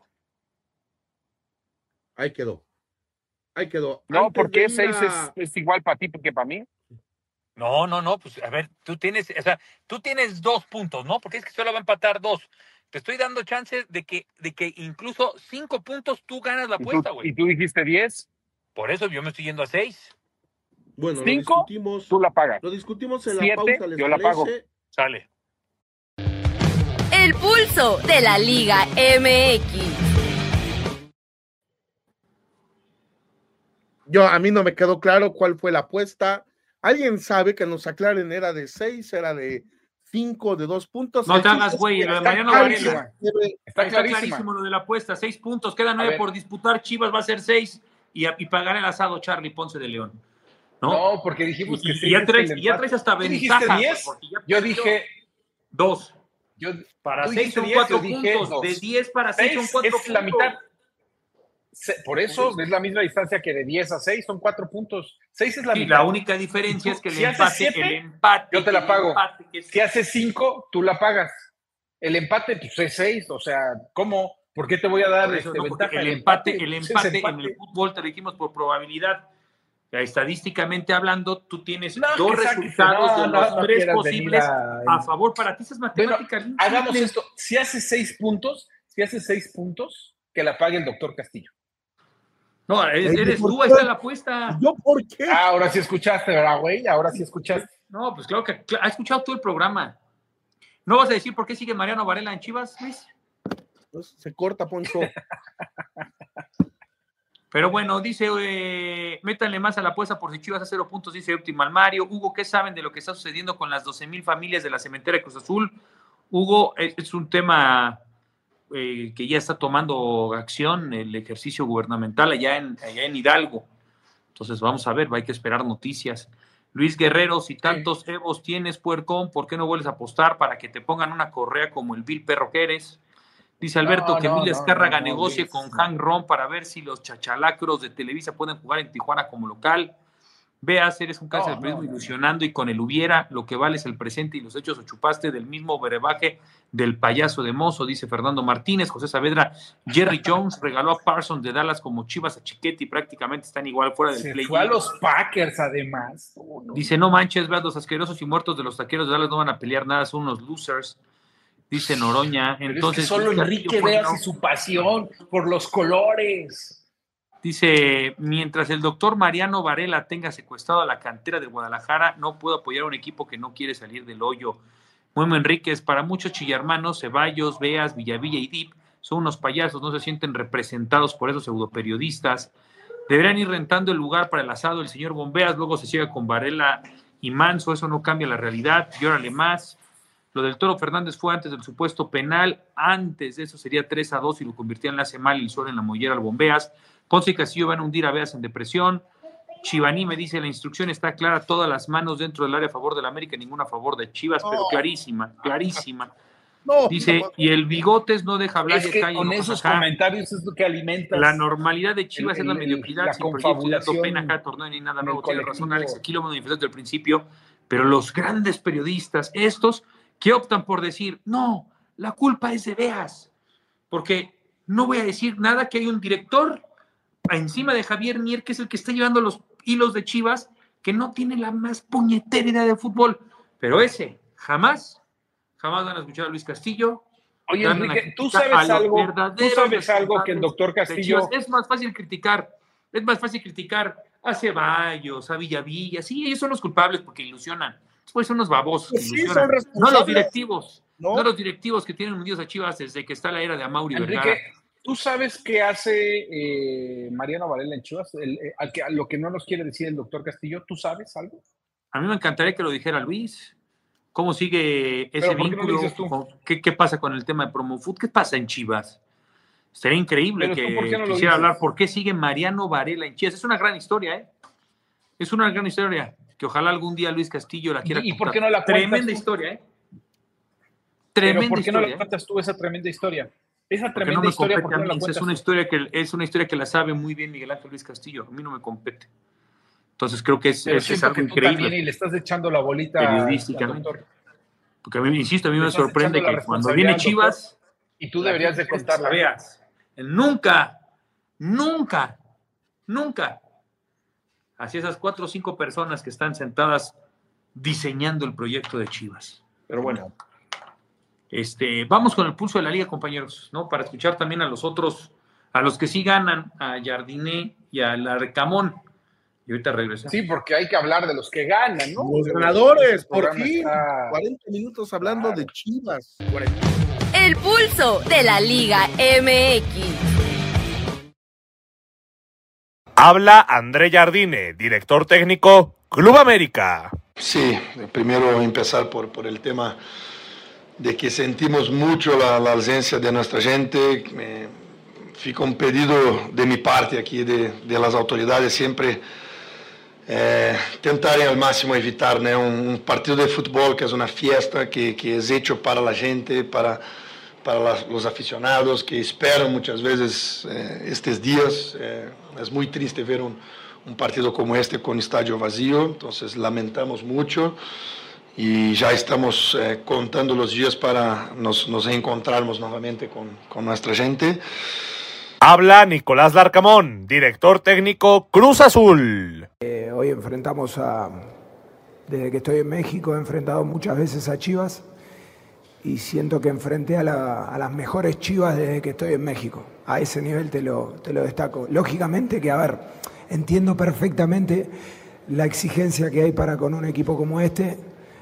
Ahí quedó. No, Antes porque de ir 6 es igual para ti que para mí. No, pues a ver, tú tienes 2 puntos, ¿no? Porque es que solo va a empatar 2. Te estoy dando chance de que incluso 5 puntos tú ganas la apuesta, güey. ¿Y tú dijiste 10? Por eso yo me estoy yendo a 6. Bueno, 5, tú la pagas. Lo discutimos en 7, la pausa, ¿les yo la pago. parece? Sale. El pulso de la Liga MX. A mí no me quedó claro cuál fue la apuesta. ¿Alguien sabe que nos aclaren? ¿Era de 6? ¿Era de 5? ¿De 2 puntos? No te hagas, güey. Lo de Mariano Varela. Está clarísimo lo de la apuesta. 6 puntos. Quedan 9 por disputar. Chivas va a ser 6 y pagar el asado Charlie Ponce de León. No, porque dijimos que 6. Y ya traes hasta ventaja. Yo dije 2. Para 6 son 4 puntos. 2. De 10 para 6 son 4 puntos. Es la mitad. Por eso es la misma distancia que de 10 a 6, son 4 puntos. 6 es la mitad. La única diferencia es que el empate, yo te la pago. Si hace 5, tú la pagas. El empate, pues es 6. O sea, ¿cómo? ¿Por qué te voy a dar ventaja? El empate en el fútbol te lo dijimos por probabilidad. Estadísticamente hablando, tú tienes 2 resultados de los 3 posibles a favor. Para ti esas matemáticas. Bueno, hagamos esto. Si hace 6 puntos, que la pague el doctor Castillo. No, eres tú, ahí está la apuesta. ¿Yo por qué? Ahora sí escuchaste, ¿verdad, güey? Ahora sí escuchaste. No, pues claro que ha escuchado todo el programa. ¿No vas a decir por qué sigue Mariano Varela en Chivas, Luis? Pues se corta, Poncho. Pero bueno, dice, métanle más a la apuesta por si Chivas a 0 puntos, dice Optimal Mario. Hugo, ¿qué saben de lo que está sucediendo con las 12,000 familias de la cementera de Cruz Azul? Hugo, es un tema que ya está tomando acción el ejercicio gubernamental allá en Hidalgo. Entonces vamos a ver, hay que esperar noticias. Luis Guerrero, si tantos Evos tienes, puercón, ¿por qué no vuelves a apostar para que te pongan una correa como el vil perro que eres? Dice Alberto que Emilio Azcárraga negocie con Hank Ron para ver si los chachalacros de Televisa pueden jugar en Tijuana como local. Veas, eres un caso de periodismo ilusionando y con el hubiera, lo que vale es el presente y los hechos o chupaste del mismo brebaje del payaso de mozo, dice Fernando Martínez. José Saavedra, Jerry Jones regaló a Parsons de Dallas como Chivas a Chiquetti, prácticamente están igual fuera del play. Fue a los Packers además. Dice, no manches, veas, los asquerosos y muertos de los taqueros de Dallas no van a pelear nada, son unos losers. Dice Noroña. Entonces, es que solo Enrique Veas y su pasión por los colores. Dice, mientras el doctor Mariano Varela tenga secuestrado a la cantera de Guadalajara, no puedo apoyar a un equipo que no quiere salir del hoyo. Memo Enríquez, para muchos chillarmanos, Ceballos, Veas, Villavilla y Dip son unos payasos, no se sienten representados por esos pseudoperiodistas. Deberían ir rentando el lugar para el asado el señor Bombeas, luego se llega con Varela y Manso, eso no cambia la realidad. Llórale más. Lo del Toro Fernández fue antes del supuesto penal, antes de eso sería 3-2 y lo convirtieron en la semana y suelo en la mollera al Bombeas. Ponce y Castillo van a hundir a Veas en depresión. Chivaní me dice, la instrucción está clara, todas las manos dentro del área a favor de la América, ninguna a favor de Chivas, pero clarísima. Dice, y el Bigotes no deja hablar. Es que con esos comentarios es lo que alimenta. La normalidad de Chivas es la mediocridad, sin proyecto, pena acá, torneo ni nada nuevo. Tiene razón Alex, aquí lo hemos manifestado desde el principio, pero los grandes periodistas, estos que optan por decir, no, la culpa es de Veas, porque no voy a decir nada que hay un director encima de Javier Mier, que es el que está llevando los hilos de Chivas, que no tiene la más puñetera idea de fútbol, pero ese, jamás van a escuchar a Luis Castillo. Oye, Enrique, ¿tú sabes algo que el doctor Castillo... Es más fácil criticar a Ceballos, a Villavilla, sí, ellos son los culpables porque ilusionan, pues son unos babosos que ilusionan. No los directivos que tienen hundidos a Chivas desde que está la era de Amaury Vergara. ¿Tú sabes qué hace Mariano Varela en Chivas? A lo que no nos quiere decir el doctor Castillo, ¿tú sabes algo? A mí me encantaría que lo dijera Luis. ¿Cómo sigue ese vínculo? ¿Qué pasa con el tema de PromoFood? ¿Qué pasa en Chivas? Sería increíble que quisiera hablar por qué sigue Mariano Varela en Chivas. Es una gran historia, ¿eh? Es una gran historia. que ojalá algún día Luis Castillo la quiera ¿Y contar. por qué no la cuentas Tremenda tú? historia, ¿eh? Pero Tremenda ¿por qué no historia, la cuentas tú esa tremenda historia? Esa Porque tremenda no me historia, ¿por compete qué a no la mí. cuentas Es una tú? historia que la sabe muy bien Miguel Ángel Luis Castillo. A mí no me compete. Entonces creo que es Siento algo que tú increíble. también y le estás echando la bolita Periodísticamente. al doctor. Porque a mí, insisto, a mí Le me estás sorprende echando la que cuando responsabilidad viene al doctor, Chivas, y tú deberías de contarla. Veas, nunca, así esas 4 o 5 personas que están sentadas diseñando el proyecto de Chivas. Pero bueno, vamos con el pulso de la liga, compañeros, ¿no? Para escuchar también a los otros, a los que sí ganan, a Jardiné y a Larcamón. Y ahorita regresamos. Sí, porque hay que hablar de los que ganan, ¿no? Los ganadores, por programa fin. está- 40 minutos hablando de Chivas. El pulso de la Liga MX. Habla André Jardine, director técnico, Club América. Sí, primero empezar por el tema de que sentimos mucho la ausencia de nuestra gente. Fica un pedido de mi parte aquí, de las autoridades, siempre tentarem al máximo evitar, né, un partido de fútbol que es una fiesta, que es hecho para la gente, para los aficionados que esperan muchas veces estos días. Es muy triste ver un partido como este con estadio vacío, entonces lamentamos mucho y ya estamos contando los días para nos reencontrarnos nuevamente con nuestra gente. Habla Nicolás Larcamón, director técnico Cruz Azul. Hoy enfrentamos desde que estoy en México, he enfrentado muchas veces a Chivas y siento que enfrenté a las mejores Chivas desde que estoy en México. A ese nivel te lo destaco. Lógicamente que, a ver, entiendo perfectamente la exigencia que hay para con un equipo como este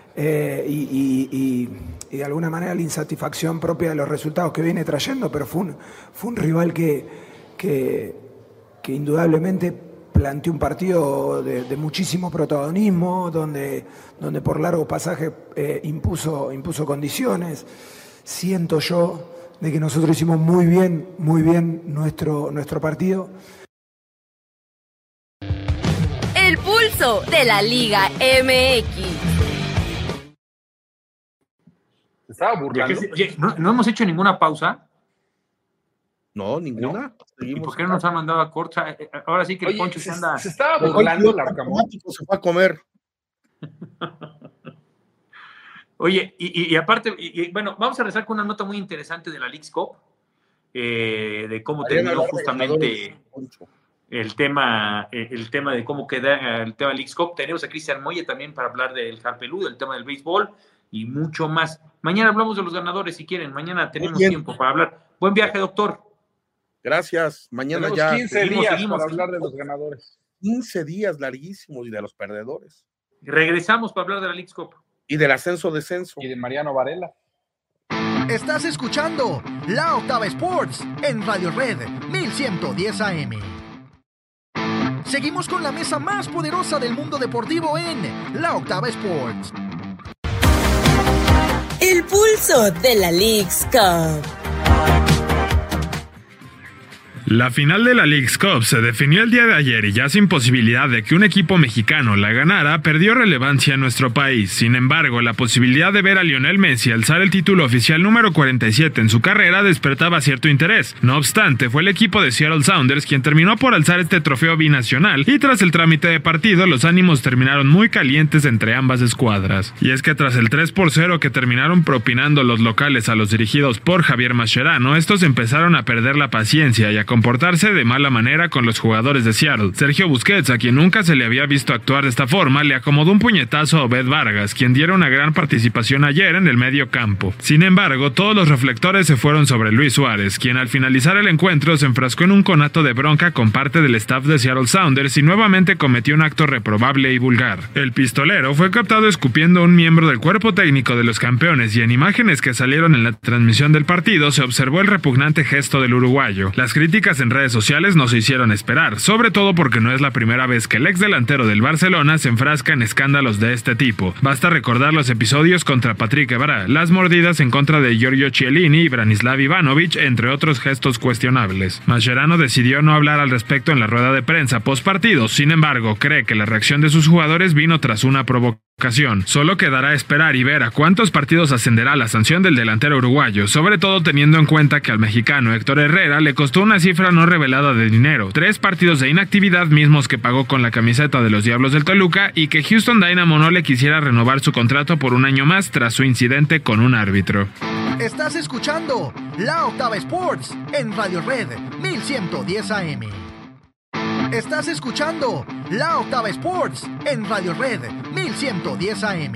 y de alguna manera la insatisfacción propia de los resultados que viene trayendo, pero fue un rival que indudablemente planteó un partido de muchísimo protagonismo, donde por largo pasaje impuso condiciones. Siento yo de que nosotros hicimos muy bien nuestro partido. El pulso de la Liga MX. Estaba burlando. Oye, ¿no hemos hecho ninguna pausa? No, ninguna. ¿Y por qué no nos ha mandado a corta? Ahora sí que el Poncho se anda... Se estaba burlando el Arcamón. Se fue a comer. Oye, y aparte, bueno, vamos a regresar con una nota muy interesante de la Leagues Cup, de cómo terminó justamente el tema de cómo queda el tema Leagues Cup. Tenemos a Cristian Moya también para hablar del Harpeludo, del tema del béisbol y mucho más. Mañana hablamos de los ganadores si quieren, mañana tenemos tiempo para hablar. Buen viaje, doctor. Gracias, mañana Tenemos ya. 15 días para hablar de los ganadores. 15 días larguísimos y de los perdedores. Regresamos para hablar de la Leagues Cup. Y del ascenso-descenso. Y de Mariano Varela. Estás escuchando La Octava Sports en Radio Red 1110 AM. Seguimos con la mesa más poderosa del mundo deportivo en La Octava Sports. El pulso de la Leagues Cup. La final de la Leagues Cup se definió el día de ayer y ya sin posibilidad de que un equipo mexicano la ganara, perdió relevancia en nuestro país. Sin embargo, la posibilidad de ver a Lionel Messi alzar el título oficial número 47 en su carrera despertaba cierto interés. No obstante, fue el equipo de Seattle Sounders quien terminó por alzar este trofeo binacional y tras el trámite de partido, los ánimos terminaron muy calientes entre ambas escuadras. Y es que tras el 3-0 que terminaron propinando los locales a los dirigidos por Javier Mascherano, estos empezaron a perder la paciencia y a comportarse de mala manera con los jugadores de Seattle. Sergio Busquets, a quien nunca se le había visto actuar de esta forma, le acomodó un puñetazo a Obed Vargas, quien diera una gran participación ayer en el medio campo. Sin embargo, todos los reflectores se fueron sobre Luis Suárez, quien al finalizar el encuentro se enfrascó en un conato de bronca con parte del staff de Seattle Sounders y nuevamente cometió un acto reprobable y vulgar. El pistolero fue captado escupiendo a un miembro del cuerpo técnico de los campeones y en imágenes que salieron en la transmisión del partido se observó el repugnante gesto del uruguayo. Las críticas críticas en redes sociales no se hicieron esperar, sobre todo porque no es la primera vez que el ex delantero del Barcelona se enfrasca en escándalos de este tipo. Basta recordar los episodios contra Patrick Evra, las mordidas en contra de Giorgio Chiellini y Branislav Ivanovic, entre otros gestos cuestionables. Mascherano decidió no hablar al respecto en la rueda de prensa postpartido, sin embargo, cree que la reacción de sus jugadores vino tras una provocación. Solo quedará esperar y ver a cuántos partidos ascenderá la sanción del delantero uruguayo, sobre todo teniendo en cuenta que al mexicano Héctor Herrera le costó una cifra no revelada de dinero, 3 partidos de inactividad mismos que pagó con la camiseta de los Diablos del Toluca y que Houston Dynamo no le quisiera renovar su contrato por un año más tras su incidente con un árbitro. Estás escuchando La Octava Sports en Radio Red 1110 AM. Estás escuchando La Octava Sports en Radio Red 1110 AM.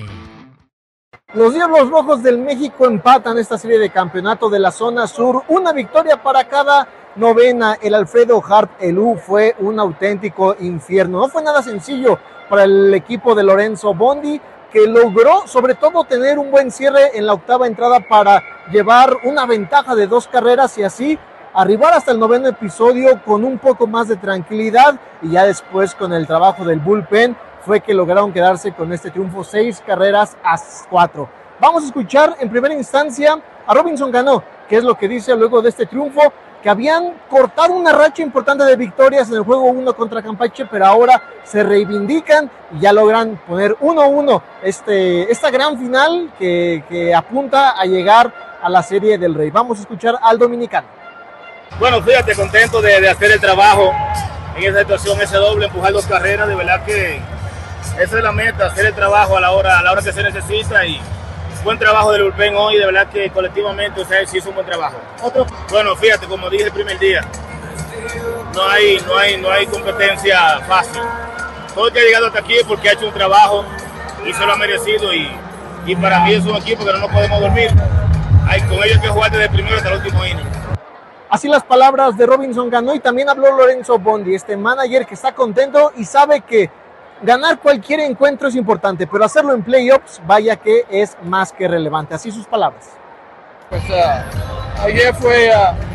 Los Diablos Rojos del México empatan esta serie de campeonato de la zona sur, una victoria para cada novena. El Alfredo Harp Elú fue un auténtico infierno. No fue nada sencillo para el equipo de Lorenzo Bondi, que logró sobre todo tener un buen cierre en la octava entrada para llevar una ventaja de 2 carreras y así arribar hasta el 9º episodio con un poco más de tranquilidad, y ya después con el trabajo del bullpen fue que lograron quedarse con este triunfo 6 carreras a 4. Vamos a escuchar en primera instancia a Robinson Cano, que es lo que dice luego de este triunfo, que habían cortado una racha importante de victorias en el juego 1 contra Campeche, pero ahora se reivindican y ya logran poner 1-1 esta gran final que apunta a llegar a la Serie del Rey. Vamos a escuchar al dominicano. Bueno, fíjate, contento de hacer el trabajo en esa situación, ese doble, empujar 2 carreras, de verdad que esa es la meta, hacer el trabajo a la hora que se necesita, y buen trabajo del bullpen hoy, de verdad que colectivamente ustedes sí hizo un buen trabajo. Bueno, fíjate, como dije el primer día, no hay competencia fácil. Todo el que ha llegado hasta aquí es porque ha hecho un trabajo y se lo ha merecido, y para mí es un equipo que no nos podemos dormir. Con ellos hay que jugar desde el primero hasta el último inning. Así las palabras de Robinson Cano, y también habló Lorenzo Bondi, este manager que está contento y sabe que ganar cualquier encuentro es importante, pero hacerlo en playoffs, vaya que es más que relevante. Así sus palabras. Pues ayer fue...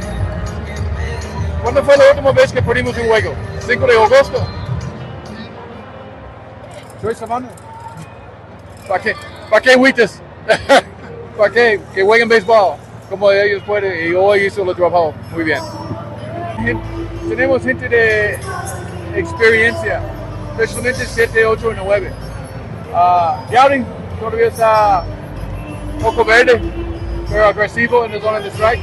¿Cuándo fue la última vez que perdimos un juego? 5 de agosto. 2 semanas. ¿Para qué agüitas? ¿Para qué? Que jueguen béisbol como ellos pueden, y hoy hizo el trabajo muy bien. Tenemos gente de experiencia, especialmente 7, 8 y 9. Downing todavía está un poco verde, pero agresivo en la zona de strike.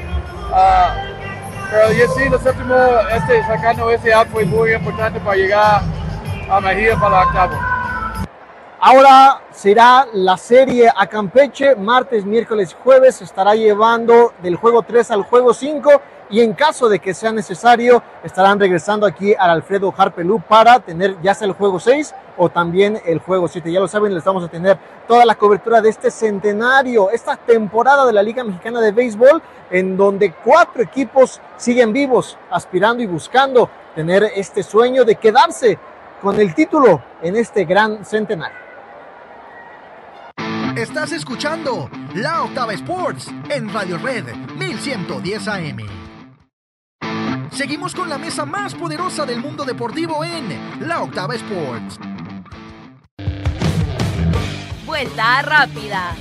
Pero ya sí, lo séptimo, sacando ese out fue muy importante para llegar a Mejía para la octava. Ahora será la serie a Campeche, martes, miércoles, jueves, se estará llevando del juego 3 al juego 5, y en caso de que sea necesario, estarán regresando aquí al Alfredo Harp Elú para tener ya sea el juego 6 o también el juego 7. Ya lo saben, les vamos a tener toda la cobertura de este centenario, esta temporada de la Liga Mexicana de Béisbol, en donde 4 equipos siguen vivos, aspirando y buscando tener este sueño de quedarse con el título en este gran centenario. Estás escuchando La Octava Sports en Radio Red 1110 AM. Seguimos con la mesa más poderosa del mundo deportivo en La Octava Sports. Vuelta rápida.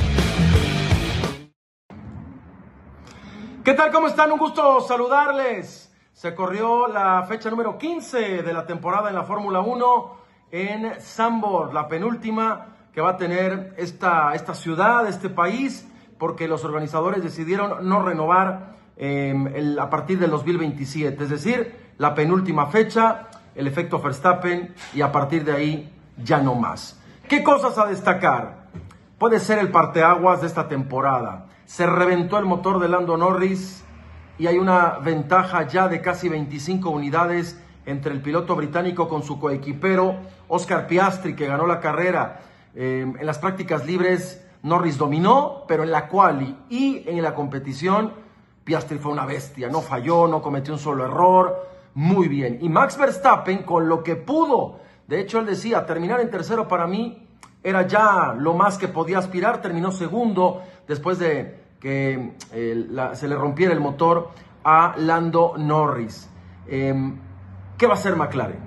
¿Qué tal? ¿Cómo están? Un gusto saludarles. Se corrió la fecha número 15 de la temporada en la Fórmula 1 en Zandvoort, la penúltima que va a tener esta ciudad, este país, porque los organizadores decidieron no renovar a partir del 2027, es decir, la penúltima fecha, el efecto Verstappen, y a partir de ahí ya no más. ¿Qué cosas a destacar? Puede ser el parteaguas de esta temporada. Se reventó el motor de Lando Norris y hay una ventaja ya de casi 25 unidades entre el piloto británico con su coequipero Oscar Piastri, que ganó la carrera. En las prácticas libres Norris dominó, pero en la quali y en la competición Piastri fue una bestia, no falló, no cometió un solo error, muy bien. Y Max Verstappen, con lo que pudo, de hecho él decía, terminar en tercero para mí era ya lo más que podía aspirar, terminó segundo después de que se le rompiera el motor a Lando Norris. ¿Qué va a hacer McLaren?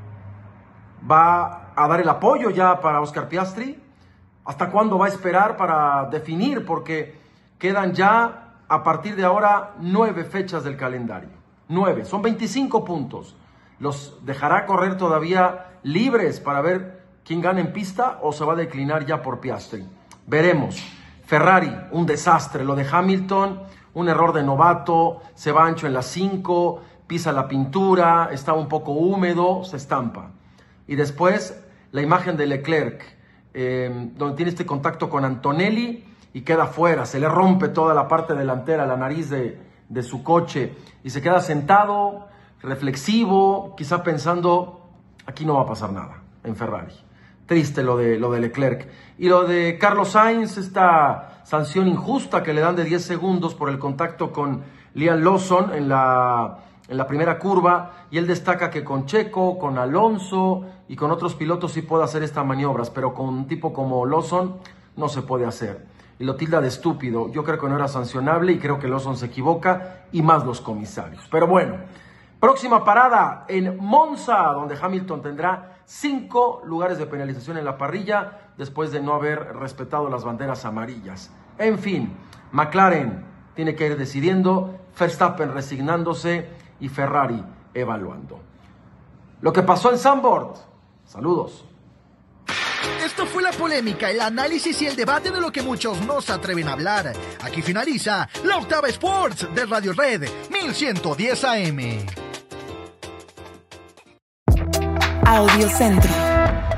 ¿Va a dar el apoyo ya para Oscar Piastri? ¿Hasta cuándo va a esperar para definir? Porque quedan ya, a partir de ahora, 9 fechas del calendario. 9, son 25 puntos. ¿Los dejará correr todavía libres para ver quién gana en pista o se va a declinar ya por Piastri? Veremos. Ferrari, un desastre. Lo de Hamilton, un error de novato, se va ancho en la 5, pisa la pintura, está un poco húmedo, se estampa. Y después la imagen de Leclerc, donde tiene este contacto con Antonelli y queda fuera, se le rompe toda la parte delantera, la nariz de su coche, y se queda sentado, reflexivo, quizá pensando, aquí no va a pasar nada en Ferrari. Triste lo de Leclerc. Y lo de Carlos Sainz, esta sanción injusta que le dan de 10 segundos por el contacto con Liam Lawson en la primera curva, y él destaca que con Checo, con Alonso y con otros pilotos sí puede hacer estas maniobras, pero con un tipo como Lawson no se puede hacer. Y lo tilda de estúpido. Yo creo que no era sancionable y creo que Lawson se equivoca, y más los comisarios. Pero bueno, próxima parada en Monza, donde Hamilton tendrá 5 lugares de penalización en la parrilla después de no haber respetado las banderas amarillas. En fin, McLaren tiene que ir decidiendo, Verstappen resignándose y Ferrari evaluando. Lo que pasó en Zandvoort. Saludos. Esto fue la polémica, el análisis y el debate de lo que muchos no se atreven a hablar. Aquí finaliza La Octava Sports de Radio Red 1110 AM. Audiocentro.